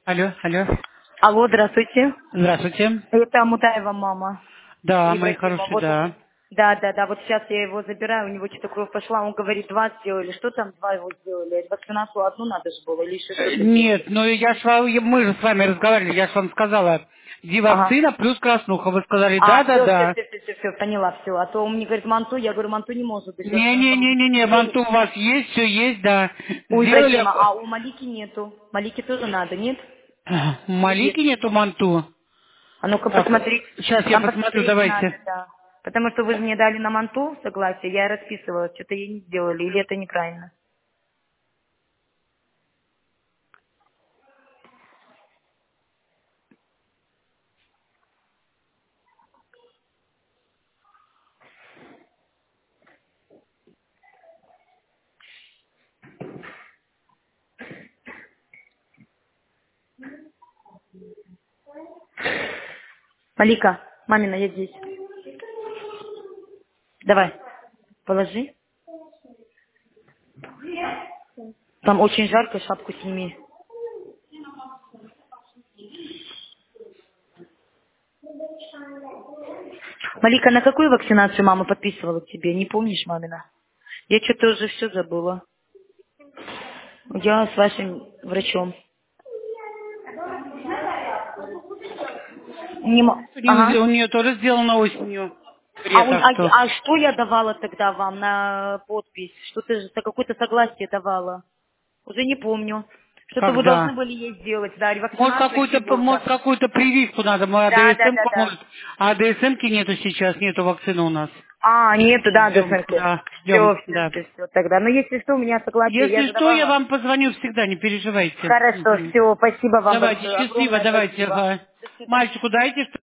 Алло, алло. Алло, здравствуйте. Здравствуйте. Это Мутаева мама. Да, мои Ибрагима. хорошие, Вот, да. да. Вот сейчас я его забираю, у него что-то кровь пошла. Он говорит, два сделали. Что там два его сделали? Вакцинацию одну надо же было или еще что-то Нет, сделали? ну мы же с вами разговаривали, я же вам сказала, Ага. дивакцина плюс краснуха. Вы сказали, А, да. все, поняла, все. А то он мне говорит, манту, я говорю, манту не может быть. Не, манту у вас есть, все есть, да. У Сделали, Ибрагима, а у Малики нету. Малики тоже надо, нет? Или Малики есть? нету манту. А ну-ка Так, посмотреть. сейчас я Там посмотрю, посмотреть надо, давайте. да. Потому что вы же мне дали на манту согласие, я расписывала, что-то ей не сделали, или это неправильно. Малика, мамина, я здесь. Давай, положи. Там очень жарко, шапку сними. Малика, на какую вакцинацию мама подписывала тебе? Не помнишь, мамина? Я что-то уже все забыла. Я с вашим врачом. Ага. У нее тоже сделано осенью. А, Бред, так что. а что я давала тогда вам на подпись? Что-то же, какое-то согласие давала. Уже не помню. Что-то вы должны Когда? были ей сделать, да, Может, ревакцинацию может, чего-то. какую-то прививку надо, мы АДСМ Да. поможет. А АДСМ-ки нету сейчас, нету вакцины у нас. А, нету, да, Ждем, ДСНК. да, ждем, да. Все тогда. Но если что, у меня согласие, я Если же что, я давала. вам позвоню всегда, не переживайте. Хорошо, Мгм. все, спасибо вам Давайте, большое. счастливо, Огромное давайте. спасибо. Ага. До свидания. Мальчику дайте, что